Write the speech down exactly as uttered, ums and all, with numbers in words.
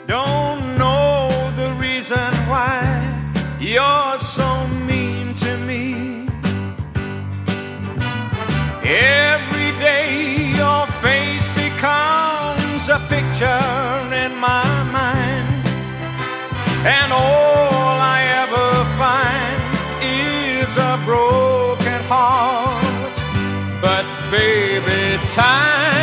Don't know the reason why you're so mean to me. Every day your face becomes a picture in my mind, and all I ever find is a broken heart. But baby, time